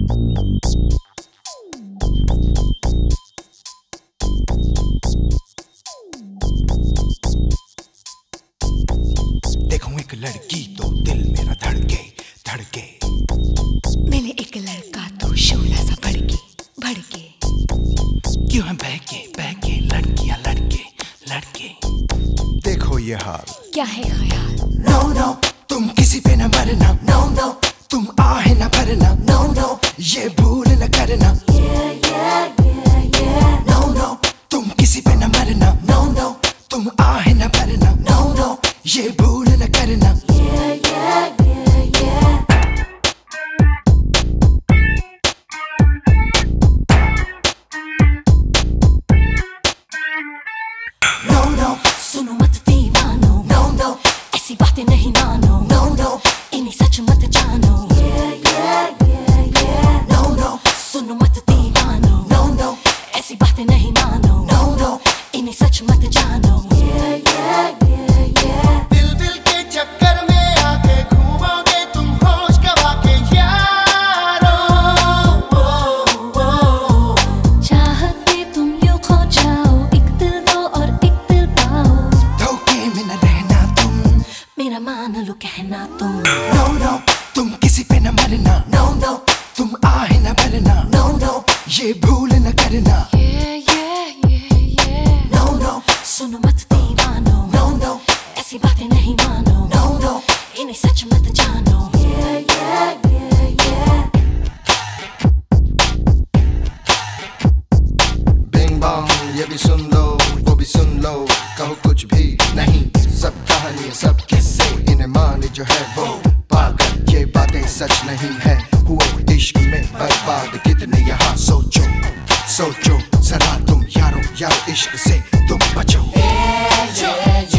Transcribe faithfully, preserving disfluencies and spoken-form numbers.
देखूं एक लड़की तो दिल मेरा धड़के धड़के, मिले एक लड़का तो शोला सा भड़के भड़के। क्यों है बहके बहके लड़कियां लड़के लड़के। देखो ये हाल, क्या है ख्याल? नो नो तुम किसी पे न मरना, नो नो तुम आहे न भरना, नो नो ये भूल न करना, yeah, yeah, yeah, yeah. No no तुम किसी पे न मरना, नो नो तुम आहे न भरना, नो नो ये भूल न करना, Yeah, yeah, yeah, yeah. No no सुनो मत दीवानो, नो नो ऐसी बातें नहीं मानो, नो नो इन्हें सच मत जानो। Yeah, yeah, yeah, yeah. No no सुनो मत दीवानो, नो नो ऐसी बातें नहीं मानो, नो नो इन्हें सच मत जानो। Yeah, yeah, yeah, yeah. दिल दिल के चक्कर में आके घूमोगे तुम होश गवा के यारो, चाहत में तुम यूं खो जाओ, एक दिल दो और एक दिल पाओ। धोखे में न रहना तुम, मेरा मान लो कहना तुम। नो नो तुम किसी पे न मरना, नो नो तुम आहे न भरना, नो नो ये भूल न करना, Yeah, yeah, yeah, yeah. No no सुनो मत दीवानो, नो नो ऐसी बातें नहीं मानो, नो नो इन्हें सच मत जानो। Yeah, yeah, yeah, yeah. Bing bong ये भी सुन लो वो भी सुन लो, कहो कुछ भी नहीं, सब कहानी सब किस्से, इन्हें माने जो है वो पागल, ये बातें सच नहीं है, हुए इश्क में बर्बाद कितने यहाँ। सोचो सोचो जरा तुम यारो यारो इश्क से तुम बचो। Yeah, yeah,